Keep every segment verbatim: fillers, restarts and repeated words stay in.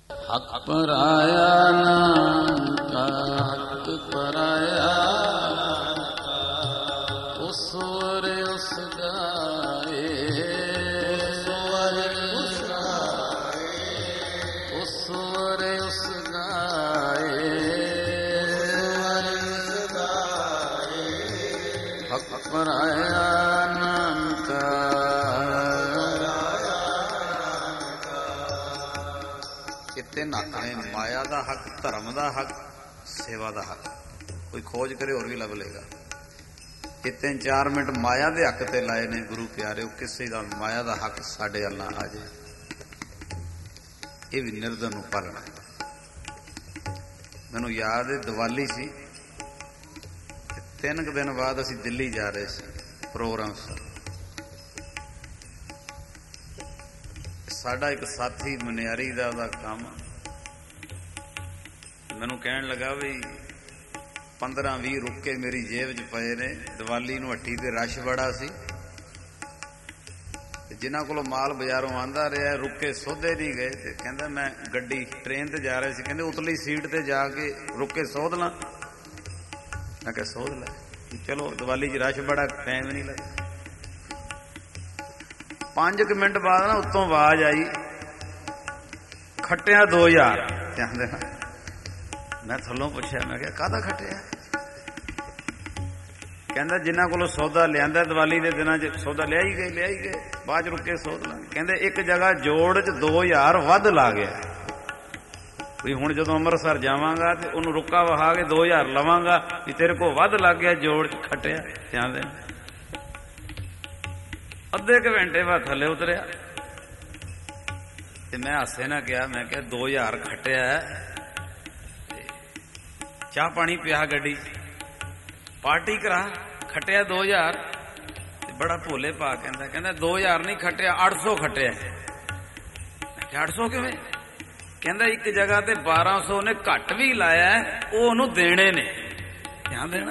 हक पराया नाम का हक पराया उस वर उस गाए उस वर उस गाए हक पराया नाम का ਤਿੰਨ ਹੱਕ ਨੇ, ਮਾਇਆ ਦਾ ਹੱਕ, ਧਰਮ ਦਾ ਹੱਕ, ਸੇਵਾ ਦਾ ਹੱਕ। ਕੋਈ ਖੋਜ ਕਰੇ ਹੋਰ ਵੀ ਲੱਭ ਲਏਗਾ। ਇਹ ਤਿੰਨ ਚਾਰ ਮਿੰਟ ਮਾਇਆ ਦੇ ਹੱਕ ਤੇ ਲਾਏ ਨੇ ਗੁਰੂ ਪਿਆਰਿਓ। ਕਿਸੇ ਦਾ ਮਾਇਆ ਦਾ ਹੱਕ ਸਾਡੇ ਵੱਲ ਨਾ ਆ ਜਾਏ, ਇਹ ਵੀ ਨਿਰਧਨ ਨੂੰ ਪਾਲਣਾ। ਮੈਨੂੰ ਯਾਦ ਹੈ ਦੀਵਾਲੀ ਸੀ, ਤਿੰਨ ਕੁ ਦਿਨ ਬਾਅਦ ਅਸੀਂ ਦਿੱਲੀ ਜਾ ਰਹੇ ਸੀ ਪ੍ਰੋਗਰਾਮ। ਸਾਡਾ ਇੱਕ ਸਾਥੀ ਮਨਿਆਰੀ ਦਾ ਉਹਦਾ ਕੰਮ, ਮੈਨੂੰ ਕਹਿਣ ਲੱਗਾ ਵੀ ਪੰਦਰਾਂ ਵੀਹ ਰੁਕੇ ਮੇਰੀ ਜੇਬ 'ਚ ਪਏ ਨੇ। ਦੀਵਾਲੀ ਨੂੰ ਹੱਟੀ ਤੇ ਰਸ਼ ਬੜਾ ਸੀ, ਜਿਨ੍ਹਾਂ ਕੋਲੋਂ ਮਾਲ ਬਾਜ਼ਾਰੋਂ ਆਉਂਦਾ ਰਿਹਾ ਰੁਕੇ ਸੋਧੇ ਨਹੀਂ ਗਏ। ਤੇ ਕਹਿੰਦਾ ਮੈਂ ਗੱਡੀ ਟ੍ਰੇਨ ਤੇ ਜਾ ਰਹੇ ਸੀ, ਕਹਿੰਦੇ ਉਤਲੀ ਸੀਟ ਤੇ ਜਾ ਕੇ ਰੁਕੇ ਸੋਧ ਲਾਂ। ਮੈਂ ਕਿਹਾ ਸੋਧ ਲੈ, ਚਲੋ ਦੀਵਾਲੀ 'ਚ ਰਸ਼ ਬੜਾ, ਟਾਈਮ ਨਹੀਂ ਲੱਗਦਾ। ਪੰਜ ਕੁ ਮਿੰਟ ਬਾਅਦ ਨਾ ਉੱਤੋਂ ਆਵਾਜ਼ ਆਈ, ਖੱਟਿਆ ਦੋ ਹਜ਼ਾਰ। ਧਿਆਨ ਦੇਣਾ, ਮੈਂ ਥੱਲੋਂ ਪੁੱਛਿਆ, ਮੈਂ ਕਿਹਾ ਕਾਹਦਾ ਖੱਟਿਆ? ਕਹਿੰਦਾ ਜਿਨ੍ਹਾਂ ਕੋਲੋਂ ਸੌਦਾ ਲਿਆਂਦਾ ਦੀਵਾਲੀ ਦੇ ਦਿਨਾਂ 'ਚ ਸੌਦਾ ਲਿਆ ਹੀ ਗਏ ਲਿਆ ਹੀ ਗਏ, ਬਾਅਦ 'ਚ ਰੁਕੇ ਸੌਦ ਲਾਂਗੇ। ਕਹਿੰਦੇ ਇੱਕ ਜਗ੍ਹਾ ਜੋੜ 'ਚ ਦੋ ਹਜ਼ਾਰ ਵੱਧ ਲਾ ਗਿਆ ਵੀ ਹੁਣ ਜਦੋਂ ਅੰਮ੍ਰਿਤਸਰ ਜਾਵਾਂਗਾ ਤੇ ਉਹਨੂੰ ਰੁੱਕਾ ਵਹਾ ਕੇ ਦੋ ਹਜ਼ਾਰ ਲਵਾਂਗਾ ਵੀ ਤੇਰੇ ਕੋਲ ਵੱਧ ਲੱਗ ਗਿਆ ਜੋੜ 'ਚ ਖੱਟਿਆ। ਧਿਆਨ ਦੇਣਾ, ਅੱਧੇ ਕੁ ਘੰਟੇ ਬਾਅਦ ਥੱਲੇ ਉਤਰਿਆ ਤੇ ਮੈਂ ਹਾਸੇ ਨਾਲ ਕਿਹਾ, ਮੈਂ ਕਿਹਾ ਦੋ ਹਜ਼ਾਰ ਖੱਟਿਆ, ਚਾਹ ਪਾਣੀ ਪਿਆ, ਗੱਡੀ ਪਾਰਟੀ ਕਰਾ, ਖੱਟਿਆ ਦੋ ਹਜ਼ਾਰ। ਤੇ ਬੜਾ ਭੋਲੇ ਪਾ ਕਹਿੰਦਾ ਕਹਿੰਦਾ ਦੋ ਹਜ਼ਾਰ ਨਹੀਂ ਖੱਟਿਆ, ਅੱਠ ਸੌ ਖੱਟਿਆ। ਮੈਂ ਕਿਹਾ ਅੱਠ ਸੌ ਕਿਵੇਂ? ਕਹਿੰਦਾ ਇੱਕ ਜਗ੍ਹਾ ਤੇ ਬਾਰਾਂ ਸੌ ਨੇ ਘੱਟ ਵੀ ਲਾਇਆ, ਉਹ ਉਹਨੂੰ ਦੇਣੇ ਨੇ। ਧਿਆਨ ਦੇਣਾ,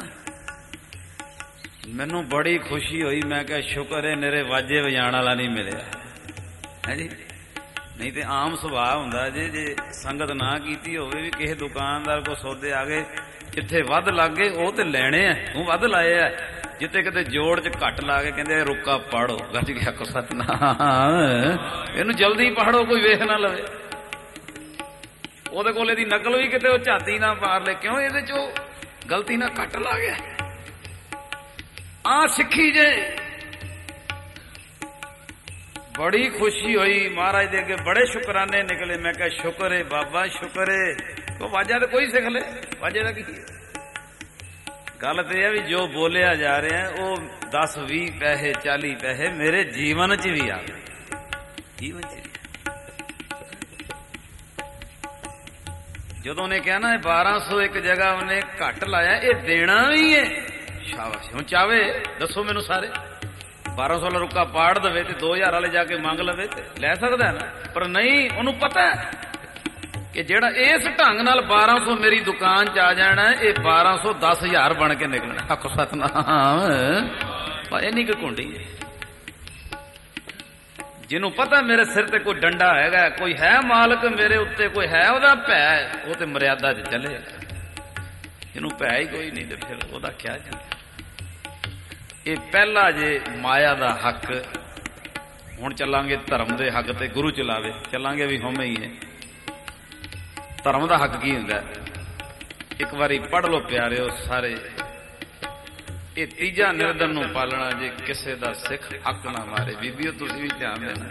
ਮੈਨੂੰ ਬੜੀ ਖੁਸ਼ੀ ਹੋਈ। ਮੈਂ ਕਿਹਾ ਸ਼ੁਕਰ ਹੈ ਮੇਰੇ ਵਾਜੇ ਵਜਾਣ ਵਾਲਾ ਨਹੀਂ ਮਿਲਿਆ ਹੈ ਜੀ, ਨਹੀਂ ਤੇ ਆਮ ਸੁਭਾਅ ਹੁੰਦਾ ਜੇ ਜੇ ਸੰਗਤ ਨਾ ਕੀਤੀ ਹੋਵੇ ਵੀ ਕਿਸੇ ਦੁਕਾਨਦਾਰ ਕੋਲ ਸੌਦੇ ਆ ਗਏ, ਜਿੱਥੇ ਵੱਧ ਲੱਗ ਗਏ ਉਹ ਤੇ ਲੈਣੇ ਆ, ਤੂੰ ਵੱਧ ਲਾਏ ਆ। ਜਿੱਥੇ ਕਿਤੇ ਜੋੜ 'ਚ ਘੱਟ ਲਾ ਕੇ ਕਹਿੰਦੇ ਰੁੱਕਾ ਪਾੜੋ, ਗੱਜ ਗਿਆ ਕੋ ਸਤਨਾਮ, ਇਹਨੂੰ ਜਲਦੀ ਪਾੜੋ, ਕੋਈ ਵੇਖ ਨਾ ਲਵੇ। ਉਹਦੇ ਕੋਲ ਇਹਦੀ ਨਕਲ ਵੀ ਕਿਤੇ ਉਹ ਝਾਤੀ ਨਾ ਮਾਰ ਲੈ, ਕਿਉਂ ਇਹਦੇ 'ਚ ਉਹ ਗਲਤੀ ਨਾਲ ਘੱਟ ਲਾ ਗਿਆ। ਆ ਸਿੱਖੀ ਜੇ ਬੜੀ ਖੁਸ਼ੀ ਹੋਈ, ਮਹਾਰਾਜ ਦੇ ਅੱਗੇ ਬੜੇ ਸ਼ੁਕਰਾਨੇ ਨਿਕਲੇ। ਮੈਂ ਕਿਹਾ ਸ਼ੁਕਰ ਏ ਬਾਬਾ, ਸ਼ੁਕਰ ਏ। ਉਹ ਵਾਜਾ ਤਾਂ ਕੋਈ ਸਿੱਖ ਲੈ, ਵਾਜੇ ਦਾ ਕੀ ਗੱਲ ਤੇ ਇਹ ਵੀ ਜੋ ਬੋਲਿਆ ਜਾ ਰਿਹਾ ਉਹ ਦਸ ਵੀਹ ਪੈਸੇ ਚਾਲੀ ਪੈਸੇ ਮੇਰੇ ਜੀਵਨ 'ਚ ਵੀ ਆ ਗਏ, ਜੀਵਨ 'ਚ ਵੀ। ਜਦੋਂ ਉਹਨੇ ਕਿਹਾ ਨਾ ਬਾਰਾਂ ਸੌ ਇੱਕ ਜਗ੍ਹਾ ਉਹਨੇ ਘੱਟ ਲਾਇਆ, ਇਹ ਦੇਣਾ ਵੀ ਹੈ, ਸ਼ਾਬਾਸ਼। ਹੁਣ ਚਾਵੇ ਦੱਸੋ ਮੈਨੂੰ ਸਾਰੇ, ਬਾਰਾਂ ਸੌ ਵਾਲਾ ਰੁੱਕਾ ਪਾੜ ਦੇਵੇ ਤੇ ਦੋ ਹਜ਼ਾਰ ਵਾਲੇ ਜਾ ਕੇ ਮੰਗ ਲਵੇ ਤੇ ਲੈ ਸਕਦਾ ਨਾ, ਪਰ ਨਹੀਂ, ਉਹਨੂੰ ਪਤਾ ਕਿ ਜਿਹੜਾ ਇਸ ਢੰਗ ਨਾਲ ਬਾਰਾਂ ਸੌ ਮੇਰੀ ਦੁਕਾਨ 'ਚ ਆ ਜਾਣਾ, ਇਹ ਬਾਰਾਂ ਸੌ ਦਸ ਹਜ਼ਾਰ ਬਣ ਕੇ ਨਿਕਲਣਾ। ਆਖੋ ਸਤਨਾਮ, ਇੰਨੀ ਕੁ ਘੁੰਡੀ ਹੈ। ਜਿਹਨੂੰ ਪਤਾ ਮੇਰੇ ਸਿਰ ਤੇ ਕੋਈ ਡੰਡਾ ਹੈਗਾ, ਕੋਈ ਹੈ ਮਾਲਕ ਮੇਰੇ ਉੱਤੇ, ਕੋਈ ਹੈ ਉਹਦਾ ਭੈ, ਉਹ ਤੇ ਮਰਿਆਦਾ 'ਚ ਚੱਲੇ। ਜਿਹਨੂੰ ਭੈ ਹੀ ਕੋਈ ਨਹੀਂ ਤੇ ਫਿਰ ਉਹਦਾ ਕਿਆ ਜਾਂਦਾ। ਇਹ ਪਹਿਲਾ ਜੇ ਮਾਇਆ ਦਾ ਹੱਕ। ਹੁਣ ਚੱਲਾਂਗੇ ਧਰਮ ਦੇ ਹੱਕ ਤੇ, ਗੁਰੂ ਚਲਾਵੇ ਚੱਲਾਂਗੇ ਵੀ ਹੋਵੇਂ ਹੀ ਹੈ। ਧਰਮ ਦਾ ਹੱਕ ਕੀ ਹੁੰਦਾ? ਇੱਕ ਵਾਰੀ ਪੜ੍ਹ ਲਓ ਪਿਆਰਿਓ ਸਾਰੇ। ਇਹ ਤੀਜਾ ਨਿਰਧਨ ਨੂੰ ਪਾਲਣਾ, ਜੇ ਕਿਸੇ ਦਾ ਸਿੱਖ ਹੱਕ ਨਾ ਮਾਰੇ। ਬੀਬੀਓ ਤੁਸੀਂ ਵੀ ਧਿਆਨ ਦੇਣਾ,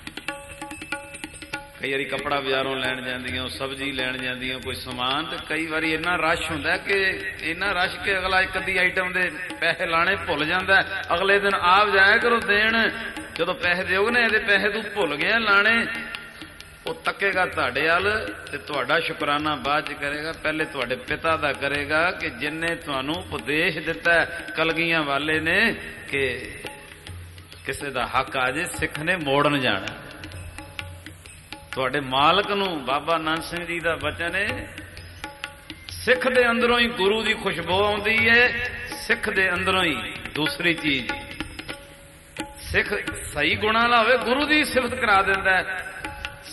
ਕਈ ਵਾਰੀ ਕੱਪੜਾ ਬਾਜ਼ਾਰੋਂ ਲੈਣ ਜਾਂਦੀਆਂ, ਸਬਜ਼ੀ ਲੈਣ ਜਾਂਦੀਆਂ, ਕੋਈ ਸਮਾਨ, ਤੇ ਕਈ ਵਾਰੀ ਇੰਨਾ ਰਸ਼ ਹੁੰਦਾ ਕਿ ਇੰਨਾ ਰਸ਼ ਕਿ ਅਗਲਾ ਇੱਕ ਅੱਧੀ ਆਈਟਮ ਦੇ ਪੈਸੇ ਲਾਣੇ ਭੁੱਲ ਜਾਂਦਾ। ਅਗਲੇ ਦਿਨ ਆਪ ਜਾਇਆ ਕਰੋ ਦੇਣ, ਜਦੋਂ ਪੈਸੇ ਦਿਓਗੇ ਨਾ ਇਹਦੇ ਪੈਸੇ ਤੂੰ ਭੁੱਲ ਗਿਆ ਲਾਣੇ, ਉਹ ਤੱਕੇਗਾ ਤੁਹਾਡੇ ਵੱਲ ਤੇ ਤੁਹਾਡਾ ਸ਼ੁਕਰਾਨਾ ਬਾਅਦ ਚ ਕਰੇਗਾ, ਪਹਿਲੇ ਤੁਹਾਡੇ ਪਿਤਾ ਦਾ ਕਰੇਗਾ ਕਿ ਜਿਨਨੇ ਤੁਹਾਨੂੰ ਉਪਦੇਸ਼ ਦਿੱਤਾ ਕਲਗੀਆਂ ਵਾਲੇ ਨੇ ਕਿ ਕਿਸੇ ਦਾ ਹੱਕ ਆ ਜੇ ਸਿੱਖ ਨੇ ਮੋੜਨ ਜਾਣਾ। ਤੁਹਾਡੇ ਮਾਲਕ ਨੂੰ ਬਾਬਾ ਨਾਨਕ ਸਿੰਘ ਜੀ ਦਾ ਬਚਨ ਹੈ, ਸਿੱਖ ਦੇ ਅੰਦਰੋਂ ਹੀ ਗੁਰੂ ਦੀ ਖੁਸ਼ਬੂ ਆਉਂਦੀ ਹੈ, ਸਿੱਖ ਦੇ ਅੰਦਰੋਂ ਹੀ ਦੂਸਰੀ ਚੀਜ਼। ਸਿੱਖ ਸਹੀ ਗੁਣਾਂ ਵਾਲਾ ਹੋਵੇ ਗੁਰੂ ਦੀ ਸਿਫਤ ਕਰਾ ਦਿੰਦਾ ਹੈ,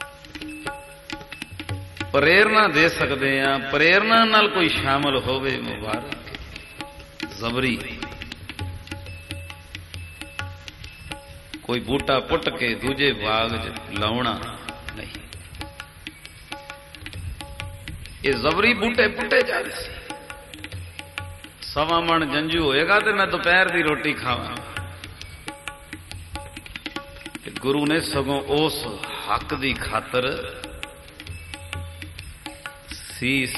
ਪ੍ਰੇਰਨਾ ਦੇ ਸਕਦੇ ਆ, ਪ੍ਰੇਰਨਾ ਨਾਲ ਕੋਈ ਸ਼ਾਮਲ ਹੋਵੇ ਮੁਬਾਰਕ। ਜ਼ਬਰੀ ਕੋਈ ਬੂਟਾ ਪੁੱਟ ਕੇ ਦੂਜੇ ਬਾਗ 'ਚ ਲਾਉਣਾ ਨਹੀਂ। ਇਹ ਜ਼ਬਰੀ ਬੂਟੇ ਪੁੱਟੇ ਜਾ ਰਹੇ ਸੀ। ਸਵਾ ਮਣ ਜੰਝੂ ਹੋਏਗਾ ਤੇ ਮੈਂ ਦੁਪਹਿਰ ਦੀ ਰੋਟੀ ਖਾਵਾਂ। ਤੇ ਗੁਰੂ ਨੇ ਸਗੋਂ ਉਸ ਹੱਕ ਦੀ ਖਾਤਰ ਸੀਸ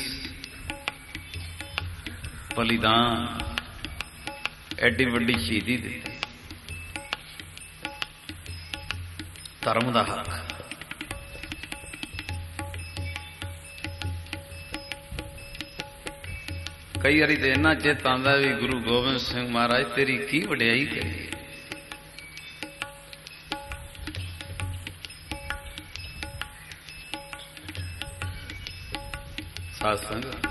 ਬਲੀਦਾਨ ਐਡੀ ਵੱਡੀ ਸ਼ਹੀਦੀ ਦਿੱਤੀ। ਧਰਮ ਦਾ ਹੱਕ। ਕਈ ਵਾਰੀ ਤੇ ਇੰਨਾ ਚਿੱਤ ਆਉਂਦਾ ਵੀ ਗੁਰੂ ਗੋਬਿੰਦ ਸਿੰਘ ਮਹਾਰਾਜ ਤੇਰੀ ਕੀ ਵਡਿਆਈ ਕਰੀਏ। ਸਾਧ ਸੰਗਤ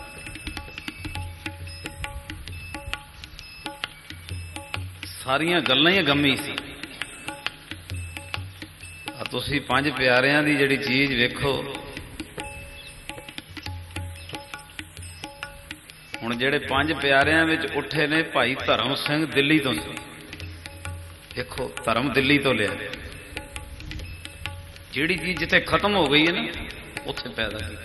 ਸਾਰੀਆਂ ਗੱਲਾਂ ਹੀ ਗੰਮੀ ਸੀ। ਆ ਤੁਸੀਂ ਪੰਜ ਪਿਆਰਿਆਂ ਦੀ ਜਿਹੜੀ ਚੀਜ਼ ਵੇਖੋ। ਹੁਣ ਜਿਹੜੇ ਪੰਜ ਪਿਆਰਿਆਂ ਵਿੱਚ ਉੱਠੇ ਨੇ ਭਾਈ ਧਰਮ ਸਿੰਘ ਦਿੱਲੀ ਤੋਂ। ਦੇਖੋ ਧਰਮ ਦਿੱਲੀ ਤੋਂ ਲਿਆ। ਜਿਹੜੀ ਚੀਜ਼ ਜਿੱਥੇ ਖਤਮ ਹੋ ਗਈ ਹੈ ਨਾ ਉੱਥੇ ਪੈਦਾ ਕੀਤੀ।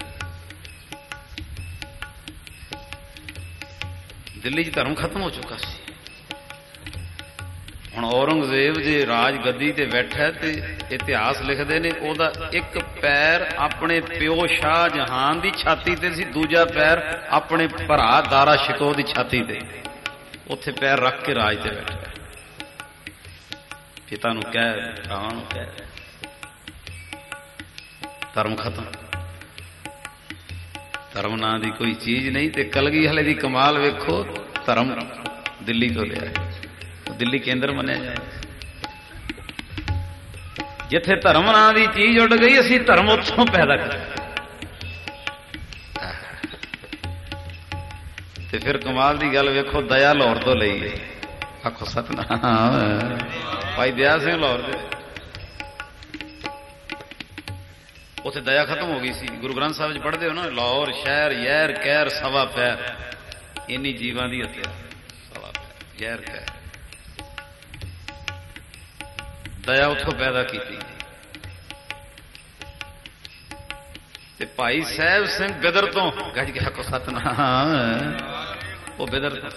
ਦਿੱਲੀ 'ਚ ਧਰਮ ਖਤਮ ਹੋ ਚੁੱਕਾ ਸੀ। ਹੁਣ ਔਰੰਗਜ਼ੇਬ ਜੇ ਰਾਜ ਗੱਦੀ ਤੇ ਬੈਠਾ ਤੇ ਇਤਿਹਾਸ ਲਿਖਦੇ ਨੇ ਉਹਦਾ ਇੱਕ ਪੈਰ ਆਪਣੇ ਪਿਓ ਸ਼ਾਹ ਜਹਾਨ ਦੀ ਛਾਤੀ ਤੇ ਸੀ, ਦੂਜਾ ਪੈਰ ਆਪਣੇ ਭਰਾ ਦਾਰਾ ਸ਼ਿਕੋ ਦੀ ਛਾਤੀ ਤੇ। ਉੱਥੇ ਪੈਰ ਰੱਖ ਕੇ ਰਾਜ ਤੇ ਬੈਠਾ। ਪਿਤਾ ਨੂੰ ਕਹਿ, ਭਰਾਵਾਂ ਨੂੰ ਕਹਿ, ਧਰਮ ਖਤਮ। ਧਰਮ ਨਾਂ ਦੀ ਕੋਈ ਚੀਜ਼ ਨਹੀਂ। ਤੇ ਕਲਗੀ ਵਾਲੇ ਦੀ ਕਮਾਲ ਵੇਖੋ, ਧਰਮ ਦਿੱਲੀ ਤੋਂ ਲਿਆ। ਦਿੱਲੀ ਕੇਂਦਰ ਮੰਨਿਆ ਜਾਂਦਾ। ਜਿੱਥੇ ਧਰਮ ਨਾਂ ਦੀ ਚੀਜ਼ ਉੱਡ ਗਈ ਅਸੀਂ ਧਰਮ ਉੱਥੋਂ ਪੈਦਾ ਕਰ। ਤੇ ਫਿਰ ਕਮਾਲ ਦੀ ਗੱਲ ਵੇਖੋ, ਦਇਆ ਲਾਹੌਰ ਤੋਂ ਲਈ ਹੈ। ਆਖੋ ਸਤਨਾਮ। ਭਾਈ ਦਇਆ ਸਿੰਘ ਲਾਹੌਰ ਦੇ ਉੱਥੇ ਦਇਆ ਖਤਮ ਹੋ ਗਈ ਸੀ। ਗੁਰੂ ਗ੍ਰੰਥ ਸਾਹਿਬ 'ਚ ਪੜ੍ਹਦੇ ਹੋ ਨਾ, ਲਾਹੌਰ ਸ਼ਹਿਰ ਯੈਰ ਕਹਿਰ ਸਵਾ ਪੈਰ, ਇੰਨੀ ਜੀਵਾਂ ਦੀ ਹੱਤਿਆ। ਸਵਾ ਪੈਰ ਯੈਰ ਕਹਿਰ, ਦਇਆ ਉੱਥੋਂ ਪੈਦਾ ਕੀਤੀ। ਤੇ ਭਾਈ ਸਾਹਿਬ ਸਿੰਘ ਬਿਦਰ ਤੋਂ ਗੱਜ ਕੇ ਆਖੋ ਸਤਨਾਮ। ਉਹ ਬਿਦਰ ਤੋਂ,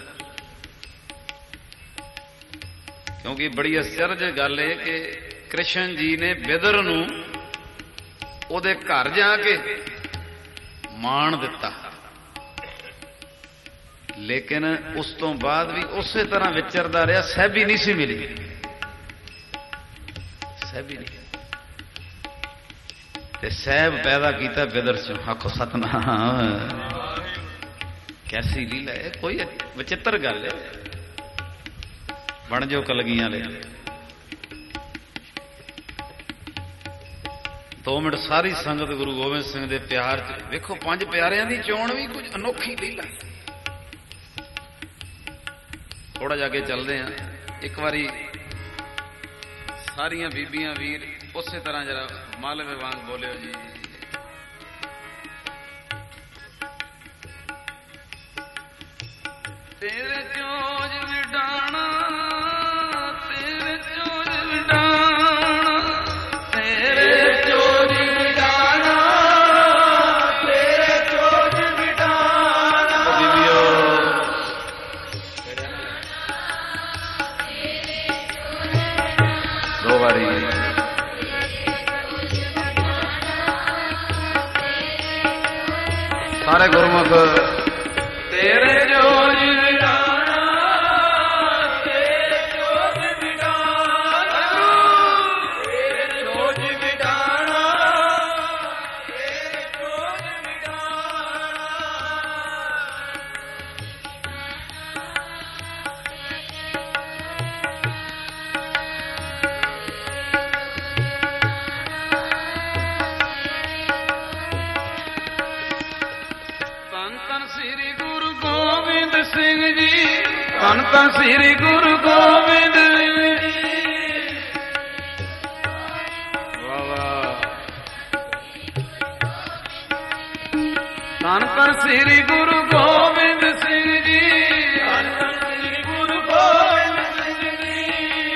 ਕਿਉਂਕਿ ਬੜੀ ਅਚਰਜ ਗੱਲ ਹੈ ਕਿ ਕ੍ਰਿਸ਼ਨ ਜੀ ਨੇ ਬਿਦਰ ਨੂੰ ਉਹਦੇ ਘਰ ਜਾ ਕੇ ਮਾਣ ਦਿੱਤਾ, ਲੇਕਿਨ ਉਸ ਤੋਂ ਬਾਅਦ ਵੀ ਉਸੇ ਤਰ੍ਹਾਂ ਵਿਚਰਦਾ ਰਿਹਾ। ਸਹਿਬੀ ਨਹੀਂ ਸੀ ਮਿਲੀ, ਸਹਿਬੀ ਨਹੀਂ। ਤੇ ਸਹਿਬ ਪੈਦਾ ਕੀਤਾ ਬਿਦਰ ਚੋਂ। ਆਖੋ ਸਤਨਾਮ। ਕੈਸੀ ਲੀਲਾ ਹੈ, ਕੋਈ ਵਿਚਿੱਤਰ ਗੱਲ ਹੈ। ਬਣ ਜੋ ਕਲਗੀਆਂ ਲੈ। ਦੋ ਮਿੰਟ ਸਾਰੀ ਸੰਗਤ ਗੁਰੂ ਗੋਬਿੰਦ ਸਿੰਘ ਦੇ ਪਿਆਰ 'ਚ ਵੇਖੋ। ਪੰਜ ਪਿਆਰਿਆਂ ਦੀ ਚੋਣ ਵੀ ਕੁਝ ਅਨੋਖੀ ਲੀਲਾ। ਥੋੜਾ ਜਾ ਕੇ ਚੱਲਦੇ ਆ। ਇੱਕ ਵਾਰੀ ਸਾਰੀਆਂ ਬੀਬੀਆਂ ਵੀਰ ਉਸੇ ਤਰ੍ਹਾਂ ਜਰਾ ਮਾਲਵੇ ਵਾਂਗ ਬੋਲਿਓ ਜੀ। ਤੇਰੇ ਚੋਜ ਵਿਡਾਣਾ, ਤੇਰੇ ਚੋਜ ਵਿਡਾਣਾ, ਤੇਰੇ ਚੋਜ ਵਿਡਾਣਾ, ਤੇਰੇ ਚੋਜ ਵਿਡਾਣਾ। ਬੀਬੀਓ ਦੋ ਵਾਰੀ ਸਾਰੇ ਗੁਰਮੁਖ। ਤੇਰੇ ਜੋਜ ਵਿਡਾਣਾ, ਤੇਰੇ ਜੋਜ ਵਿਡਾਣਾ, ਤੇਰੇ ਜੋਜ ਵਿਡਾਣਾ, ਤੇਰੇ ਜੋਜ ਵਿਡਾਣਾ। ਧੰਨ ਧੰਨ ਸ੍ਰੀ ਗੁਰੂ ਗੋਬਿੰਦ ਸਿੰਘ ਜੀ, ਧੰਨ ਧੰਨ ਸ੍ਰੀ ਗੁਰੂ ਗੋਬਿੰਦ ਜੀ। ਵਾਹ ਵਾਹ। ਧੰਨ ਧੰਨ ਸ੍ਰੀ ਗੁਰੂ ਗੋਬਿੰਦ ਸਿੰਘ ਜੀ, ਧੰਨ ਧੰਨ ਸ੍ਰੀ ਗੁਰੂ ਗੋਬਿੰਦ ਸਿੰਘ ਜੀ।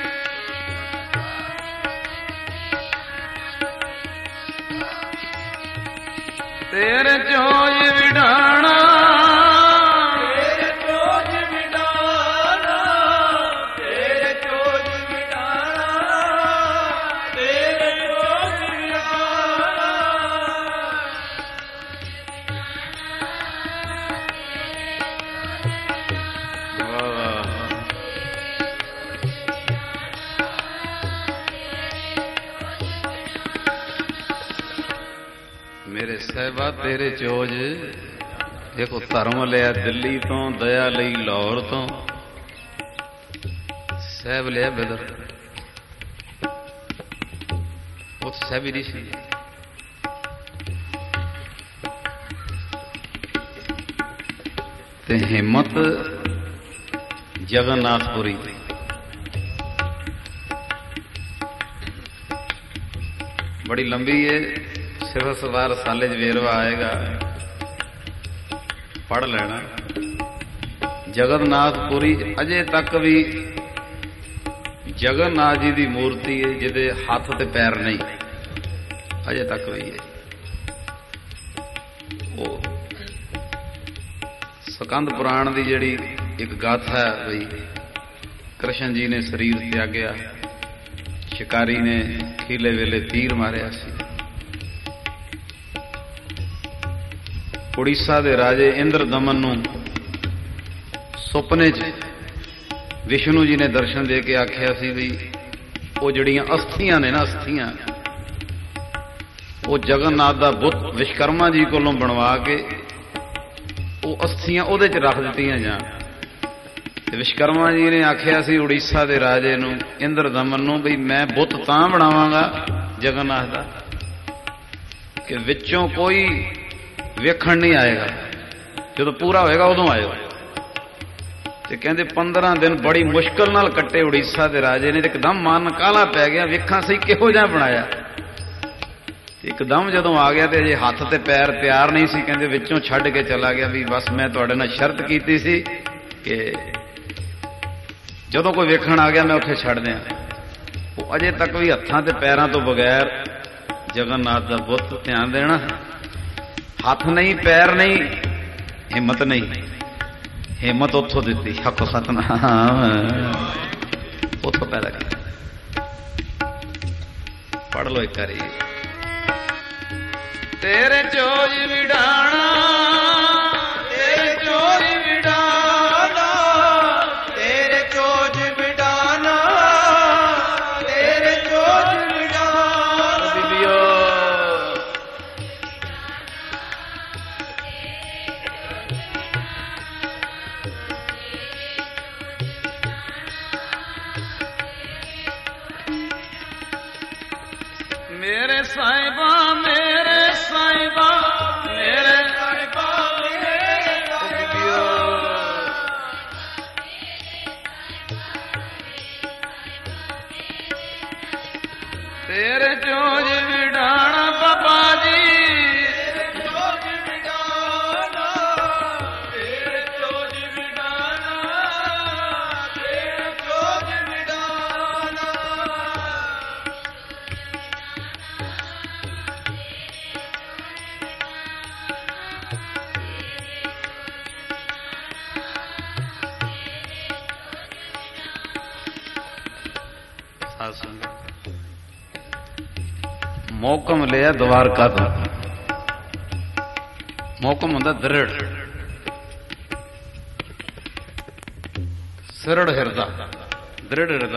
ਤੇਰੇ ਚੋਜ ਵਿਡਾਣਾ, ਤੇਰੇ ਚੋਜ ਵਿਡਾਣਾ, ਤੇਰੇ ਚੋਜ ਵਿਡਾਣਾ, ਤੇਰੇ ਚੋਜ ਵਿਡਾਣਾ। ਮੇਰੇ ਸਾਹਿਬਾ ਤੇਰੇ ਚੋਜ, ਦੇਖੋ ਧਰਮ ਲਿਆ ਦਿੱਲੀ ਤੋਂ, ਦਇਆ ਲਈ ਲਾਹੌਰ ਤੋਂ, ਸਾਹਿਬ ਲਿਆ ਬਦਰ, ਉਹ ਸਾਹਿਬ ਹੀ ਨਹੀਂ ਸੀ। ਤੇ ਹਿੰਮਤ ਜਗਨਨਾਥਪੁਰੀ, ਬੜੀ ਲੰਬੀ ਹੈ, ਸਿਰਫ ਸਵਾਰ ਰਸਾਲੇ 'ਚ ਵੇਰਵਾ ਆਏਗਾ, ਪੜ੍ਹ ਲੈਣਾ। ਜਗਨਨਾਥਪੁਰੀ ਅਜੇ ਤੱਕ ਵੀ ਜਗਨਨਾਥ ਜੀ ਦੀ ਮੂਰਤੀ ਹੈ ਜਿਹਦੇ ਹੱਥ ਤੇ ਪੈਰ ਨਹੀਂ, ਅਜੇ ਤੱਕ ਵੀ ਹੈ। ਉਹ ਸਕੰਦ ਪੁਰਾਣ ਦੀ ਜਿਹੜੀ ਇੱਕ ਗਾਥਾ ਹੈ ਬਈ ਕ੍ਰਿਸ਼ਨ ਜੀ ਨੇ ਸਰੀਰ ਤਿਆਗਿਆ, ਸ਼ਿਕਾਰੀ ਨੇ ਖੀਲੇ ਵੇਲੇ ਤੀਰ ਮਾਰਿਆ ਸੀ। ਉੜੀਸਾ ਦੇ ਰਾਜੇ ਇੰਦਰ ਦਮਨ ਨੂੰ ਸੁਪਨੇ 'ਚ ਵਿਸ਼ਨੂੰ ਜੀ ਨੇ ਦਰਸ਼ਨ ਦੇ ਕੇ ਆਖਿਆ ਸੀ ਵੀ ਉਹ ਜਿਹੜੀਆਂ ਅਸਥੀਆਂ ਨੇ ਨਾ, ਅਸਥੀਆਂ ਉਹ ਜਗਨਨਾਥ ਦਾ ਬੁੱਤ ਵਿਸ਼ਕਰਮਾ ਜੀ ਕੋਲੋਂ ਬਣਵਾ ਕੇ ਉਹ ਅਸਥੀਆਂ ਉਹਦੇ 'ਚ ਰੱਖ ਦਿੱਤੀਆਂ ਜਾਣ। ਤੇ ਵਿਸ਼ਕਰਮਾ ਜੀ ਨੇ ਆਖਿਆ ਸੀ ਉੜੀਸਾ ਦੇ ਰਾਜੇ ਨੂੰ, ਇੰਦਰ ਦਮਨ ਨੂੰ, ਵੀ ਮੈਂ ਬੁੱਤ ਤਾਂ ਬਣਾਵਾਂਗਾ ਜਗਨਨਾਥ ਦਾ ਕਿ ਵਿੱਚੋਂ ਕੋਈ ਵੇਖਣ ਨਹੀਂ ਆਏਗਾ, ਜਦੋਂ ਪੂਰਾ ਹੋਏਗਾ ਉਦੋਂ ਆਇਓ। ਤੇ ਕਹਿੰਦੇ ਪੰਦਰਾਂ ਦਿਨ ਬੜੀ ਮੁਸ਼ਕਲ ਨਾਲ ਕੱਟੇ ਉੜੀਸਾ ਦੇ ਰਾਜੇ ਨੇ, ਤੇ ਇੱਕਦਮ ਮਨ ਕਾਹਲਾ ਪੈ ਗਿਆ, ਵੇਖਾਂ ਸਹੀ ਕਿਹੋ ਜਿਹਾ ਬਣਾਇਆ। ਇੱਕਦਮ ਜਦੋਂ ਆ ਗਿਆ ਤੇ ਅਜੇ ਹੱਥ ਤੇ ਪੈਰ ਤਿਆਰ ਨਹੀਂ ਸੀ, ਕਹਿੰਦੇ ਵਿੱਚੋਂ ਛੱਡ ਕੇ ਚਲਾ ਗਿਆ ਵੀ ਬਸ ਮੈਂ ਤੁਹਾਡੇ ਨਾਲ ਸ਼ਰਤ ਕੀਤੀ ਸੀ ਕਿ ਜਦੋਂ ਕੋਈ ਵੇਖਣ ਆ ਗਿਆ ਮੈਂ ਉੱਥੇ ਛੱਡ ਦਿਆਂ। ਉਹ ਅਜੇ ਤੱਕ ਵੀ ਹੱਥਾਂ ਤੇ ਪੈਰਾਂ ਤੋਂ ਬਗੈਰ ਜਗਨਨਾਥ ਦਾ ਬੁੱਤ, ਧਿਆਨ ਦੇਣਾ, ਹੱਥ ਨਹੀਂ ਪੈਰ ਨਹੀਂ, ਹਿੰਮਤ ਨਹੀਂ। ਹਿੰਮਤ ਉੱਥੋਂ ਦਿੱਤੀ, ਹੱਕ ਸਤਨਾਮ ਉੱਥੋਂ ਪੈਦਾ ਕੀਤਾ। ਪੜ੍ਹ ਲਓ ਇੱਕ ਵਾਰੀ। ਤੇਰੇ ਚੋਜ ਵਿਡਾਣਾ, ਤੇਰੇ ਚੋਜ ਵਿਡਾਣਾ, ਤੇਰੇ ਚੋਜ ਵਿਡਾਣਾ, ਤੇਰੇ ਚੋਜ ਵਿਡਾਣਾ। ਬੀਬੀਓ ਮੇਰੇ ਸਾਹਿਬਾ, ਮੇਰੇ ਸਾਹਿਬਾ, ਮੇਰੇ ਸਾਹਿਬਾ, ਮੇਰੇ ਸਾਹਿਬਾ। ਤੇਰੇ ਚੋਜ ਵਿਡਾਣਾ ਬਾਬਾ ਜੀ, ਤੇਰੇ ਚੋਜ ਵਿਡਾਣਾ, ਤੇਰੇ ਚੋਜ ਵਿਡਾਣਾ, ਤੇਰੇ ਚੋਜ ਵਿਡਾਣਾ। ਮੌਕਮ ਲਿਆ ਦਵਾਰਕਾ ਤੋਂ। ਮੌਕਮ ਹੁੰਦਾ ਦ੍ਰਿੜ, ਸਰੜ ਹਿਰਦਾ, ਦ੍ਰਿੜ ਹਿਰਦਾ।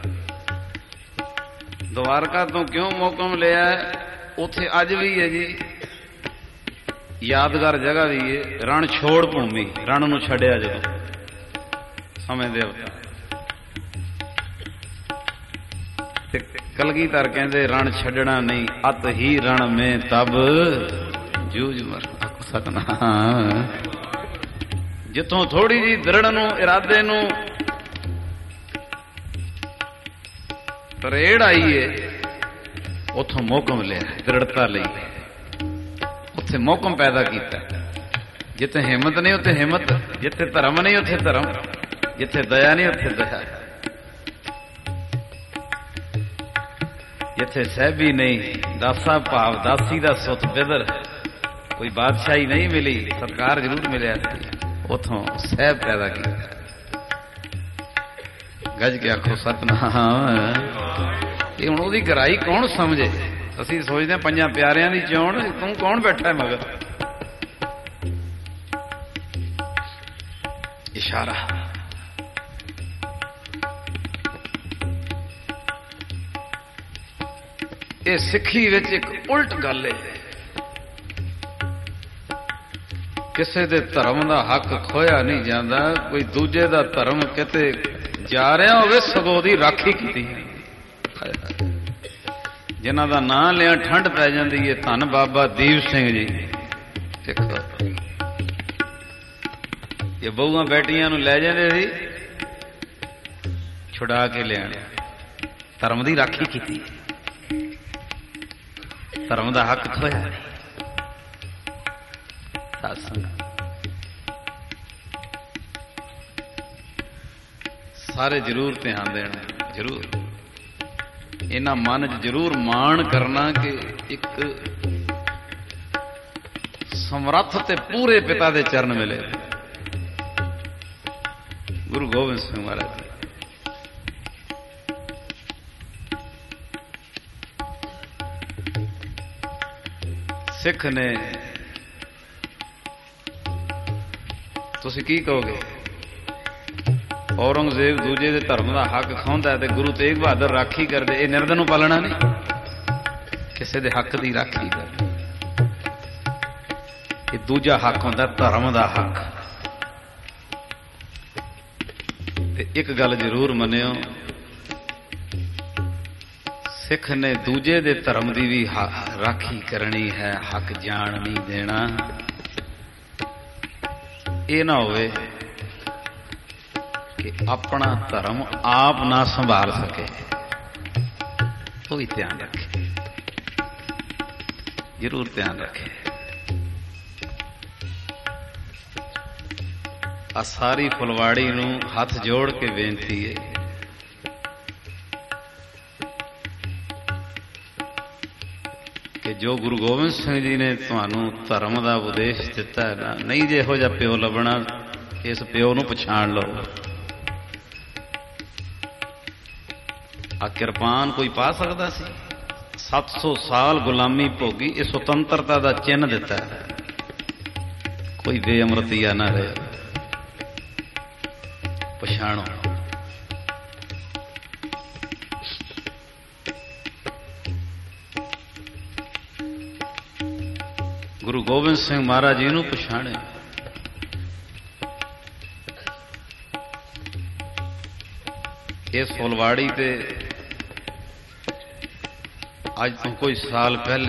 ਦਵਾਰਕਾ ਤੋਂ ਕਿਉਂ ਮੌਕਮ ਲਿਆ? ਉੱਥੇ ਅੱਜ ਵੀ ਹੈ ਜੀ ਯਾਦਗਾਰ ਜਗ੍ਹਾ ਵੀ ਹੈ, ਰਣ ਛੋੜ ਭੂਮੀ, ਰਣ ਨੂੰ ਛੱਡਿਆ ਜਦੋਂ ਸਮੇਂ ਦੇ ਅਵਤਾਰ। ਕਲਗੀਧਰ ਕਹਿੰਦੇ ਰਣ ਛੱਡਣਾ ਨਹੀਂ, ਅਤ ਹੀ ਰਣ ਮੇ ਤਬ ਜੂਝ ਮਰ ਸਤਨਾਮ। ਜਿੱਥੋਂ ਥੋੜੀ ਜੀ ਦ੍ਰਿੜ ਨੂੰ, ਇਰਾਦੇ ਨੂੰ ਤਰੇੜ ਆਈ ਏ, ਉੱਥੋਂ ਮੋਕਮ ਲਿਆ ਦ੍ਰਿੜਤਾ ਲਈ। ਉੱਥੇ इत्थे मौकम पैदा किया। जिथे हिम्मत नहीं उत्थे हिम्मत, जिथे धर्म नहीं उत्थे धर्म, जिथे दया नहीं उत्थे दया, जिथे सहबी नहीं दासा भाव दासी दा सुत बिदर, कोई बादशाही नहीं मिली सरकार जरूर मिलिया, उथों सहब पैदा किया। गज के आखो सतनाम। ये हुण ओहदी गहराई कौन समझे? असीं सोचते हैं पंजां प्यारियां दी चोण, तू कौन बैठा है मगर? इशारा। ये सिੱਖੀ विच एक उल्ट गल है। किसी दे धर्म दा हक खोया नहीं जाता, कोई दूजे दा धर्म किते जा रहा होवे सगों दी राखी कीती। जिन्हां दा नां लिया ठंड पै जाती है, धन बाबा दीप सिंह जी। ये बहुआं बेटियां नूं लै जांदे सी छुड़ा के लिया, धर्म दी राखी कीती, धर्म दा हक खोया नहीं। सारे जरूर ध्यान देना, जरूर इन्हां मन च जरूर मान करना कि एक समर्थ ते पूरे पिता दे चरण मिले, गुरु गोबिंद सिंह महाराज। सिख ने तुसी की कहोगे? औरंगजेब दूजे दे धर्म का हक खांदा है, गुरु तेग बहादुर राखी करदे, ये निर्धन नूं पालना नहीं, किसी दे हक दी राखी कर। ये दूजा हक होंदा धर्म का हक। ते एक गल जरूर मनियो, सिख ने दूजे दे धर्म की भी राखी करनी है, हक जान नहीं देना। ये ना होवे कि अपना धर्म आप ना संभाल सके, वो भी ध्यान रखे, जरूर ध्यान रखे। आ सारी फुलवाड़ी नूं हाथ जोड़ के बेनती है, कि जो गुरु गोबिंद सिंह जी ने तुहानूं धर्म का उपदेश दिता है ना, नहीं जे इहो जिहा प्यो लभना, इस प्यो नूं पछाण लो। आ किरपान कोई पा सकता सी? सत्त सौ साल गुलामी भोगी, ये सुतंत्रता का चिन्ह दिता है। कोई बेअमरतिया ना रहे, पछाणो। गुरु गोबिंद सिंह महाराज जी नूं पछाणे। इस फुलवाड़ी ते अज तो कोई साल पहले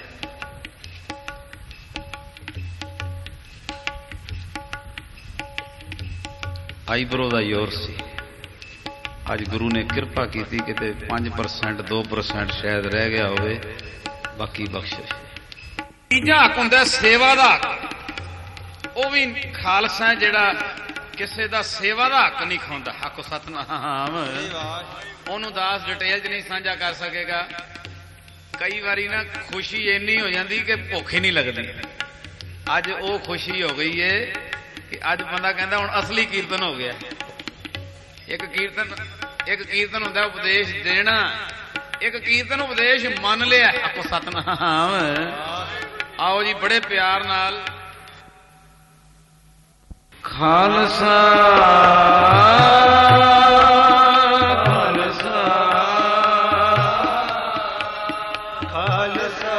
आईब्रो का योर सी। अज गुरु ने कृपा की कि पांच परसेंट दो परसेंट शायद रह गया होवे, बाकी बख्शिश। तीजा हक हुंदा सेवा दा हक। वो भी खालसा जिहड़ा किसी का सेवा का हक नहीं खांदा। हक सतनाम। ओनू दास डिटेल च नहीं साझा कर सकेगा। कई बारी ना खुशी इन्नी हो जाती कि भुख ही नहीं लगती। अज वो खुशी हो गई है कि अज बंदा कहता हुण असली कीर्तन हो गया। एक कीर्तन एक कीर्तन हुंदा उपदेश देना, एक कीर्तन उपदेश मन लिया। आपको सतनाम। आओ जी बड़े प्यार नाल खालसा खालसा खालसा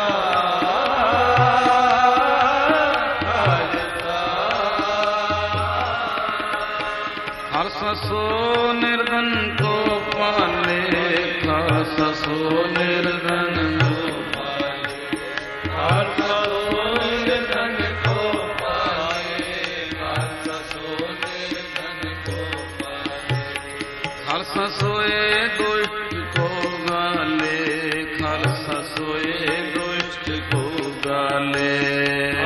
खालसा सो निर्धन को पाले, खालसा सो निर्धन को पाले, खालसा खालसा सोए दुष्ट को गाले, खालसा सोए दुष्ट को गाले।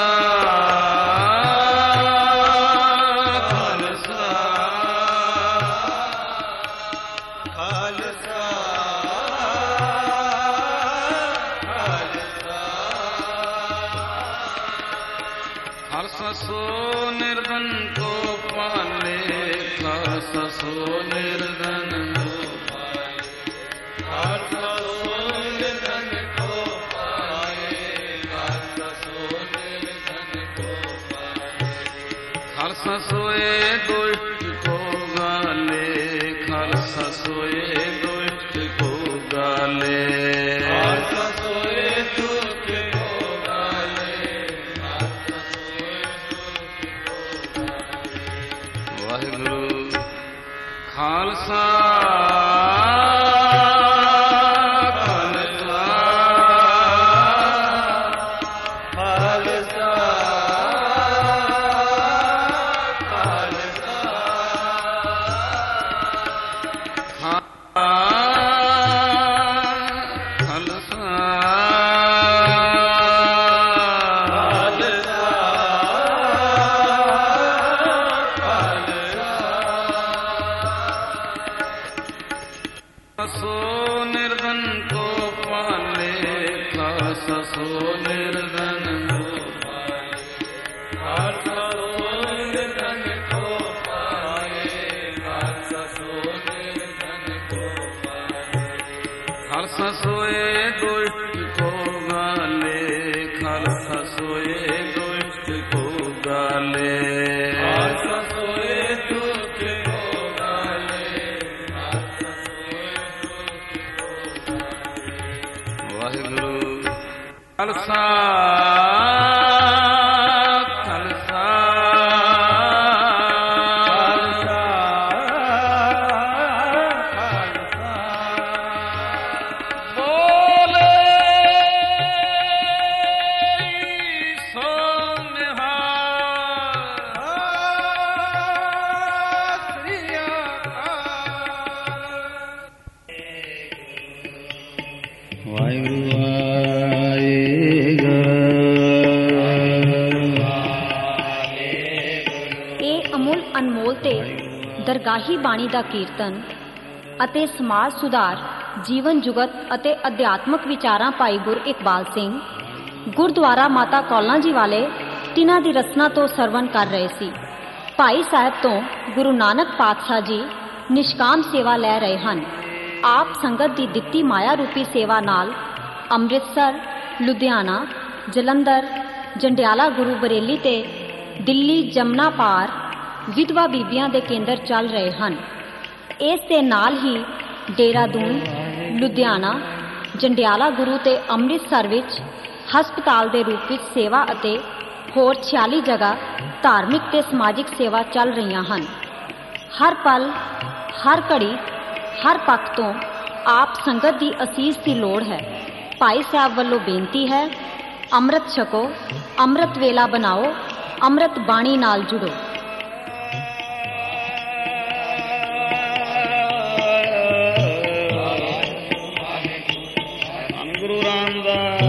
ਖਾਲਸਾ ਸੋ ਨਿਰਧਨ ਕੋ ਪਾਲੇ, ਖਾਲਸਾ ਸੋ ਨਿਰਧਨ ਕੋ ਪਾਲੇ, ਖਾਲਸਾ ਸੋ ਨਿਰਧਨ ਕੋ ਪਾਲੇ, ਖਾਲਸਾ ਸੋ ਨਿਰਧਨ ਕੋ ਪਾਲੇ, ਖਾਲਸਾ ਸੋਏ ਦੁਸ਼ਟ ਕੋ ਗਾਲੇ, ਖਾਲਸਾ ਸੋਏ ਦੁਸ਼ਟ ਕੋ ਗਾਲੇ, ਖਾਲਸਾ ਸੋਏ ਦੁਸ਼ਟ ਕੋ ਗਾਲੇ, ਖਾਲਸਾ ਸੋਏ ਦੁਸ਼ਟ ਕੋ ਗਾਲੇ। ਵਾਹਿਗੁਰੂ ਖਾਲਸਾ ਖਾਲਸਾ ਖਾਲਸਾ ਸੋ ਨਿਰਧਨ ਕੋ ਪਾਲੇ, ਖਾਲਸਾ ਸੋ ਨਿਰਧਨ ਕੋ ਪਾਲੇ, ਖਾਲਸਾ ਸੋ ਨਿਰਧਨ ਕੋ ਪਾਲੇ, ਖਾਲਸਾ ਸੋ ਨਿਰਧਨ ਕੋ ਪਾਲੇ, ਖਾਲਸਾ ਸੋਏ ਦੁਸ਼ਟ ਕੋ ਗਾਲੇ, ਖਾਲਸਾ ਸੋਏ ਦੁਸ਼ਟ ਕੋ ਗਾਲੇ, ਖਾਲਸਾ ਸੋਏ ਦੁਸ਼ਟ ਕੋ ਗਾਲੇ, ਖਾਲਸਾ ਸੋਏ ਦੁਸ਼ਟ ਕੋ ਗਾਲੇ। ਵਾਹਿਗੁਰੂ ਖਾਲਸਾ ਖਾਲਸਾ ਖਾਲਸਾ ਬੋਲੇ ਸੋ ਨਿਹਾਲ, ਸ੍ਰੀ ਅਕਾਲ। ਵਾਹਿਗੁਰੂ ਇਹ ਅਮੁੱਲ ਅਨਮੋਲ ਤੇ ਦਰਗਾਹੀ ਬਾਣੀ ਦਾ ਕੀਰਤਨ ਅਤੇ ਸਮਾਜ ਸੁਧਾਰ, ਜੀਵਨ ਜੁਗਤ ਅਤੇ ਅਧਿਆਤਮਕ ਵਿਚਾਰਾਂ ਭਾਈ ਗੁਰ ਇਕਬਾਲ ਸਿੰਘ ਗੁਰਦੁਆਰਾ ਮਾਤਾ ਕੌਲਾਂ ਜੀ ਵਾਲੇ ਤਿਨਾਂ ਦੀ ਰਸਨਾ ਤੋਂ ਸਰਵਣ ਕਰ ਰਹੇ ਸੀ। ਭਾਈ ਸਾਹਿਬ ਤੋਂ ਗੁਰੂ ਨਾਨਕ ਪਾਤਸ਼ਾਹ ਜੀ ਨਿਸ਼ਕਾਮ ਸੇਵਾ ਲੈ ਰਹੇ ਹਨ। ਆਪ ਸੰਗਤ ਦੀ ਦਿੱਤੀ ਮਾਇਆ ਰੂਪੀ ਸੇਵਾ ਨਾਲ ਅੰਮ੍ਰਿਤਸਰ, ਲੁਧਿਆਣਾ, ਜਲੰਧਰ, ਜੰਡਿਆਲਾ, ਗੁਰੂ ਬਰੇਲੀ ਤੇ ਦਿੱਲੀ ਜਮਨਾ ਪਾਰ ਵਿਧਵਾ ਬੀਬੀਆਂ ਦੇ ਕੇਂਦਰ ਚੱਲ ਰਹੇ ਹਨ। ਇਸ ਦੇ ਨਾਲ ਹੀ ਦੇਹਰਾਦੂਨ, ਲੁਧਿਆਣਾ, ਜੰਡਿਆਲਾ ਗੁਰੂ ਤੇ ਅੰਮ੍ਰਿਤਸਰ ਵਿੱਚ ਹਸਪਤਾਲ ਦੇ ਰੂਪ ਵਿੱਚ ਸੇਵਾ ਅਤੇ ਹੋਰ ਛਿਆਲੀ ਜਗ੍ਹਾ ਧਾਰਮਿਕ ਤੇ ਸਮਾਜਿਕ ਸੇਵਾ ਚੱਲ ਰਹੀਆਂ ਹਨ। ਹਰ ਪਲ, ਹਰ ਘੜੀ, ਹਰ ਪੱਖ ਤੋਂ ਆਪ ਸੰਗਤ ਦੀ ਅਸੀਸ ਦੀ ਲੋੜ ਹੈ। ਭਾਈ ਸਾਹਿਬ ਵੱਲੋਂ ਬੇਨਤੀ ਹੈ, ਅੰਮ੍ਰਿਤ ਛਕੋ, ਅੰਮ੍ਰਿਤ ਵੇਲਾ ਬਣਾਓ, ਅੰਮ੍ਰਿਤ ਬਾਣੀ ਨਾਲ ਜੁੜੋ। ਗੁਰੂ ਰਾਮਦਾਸ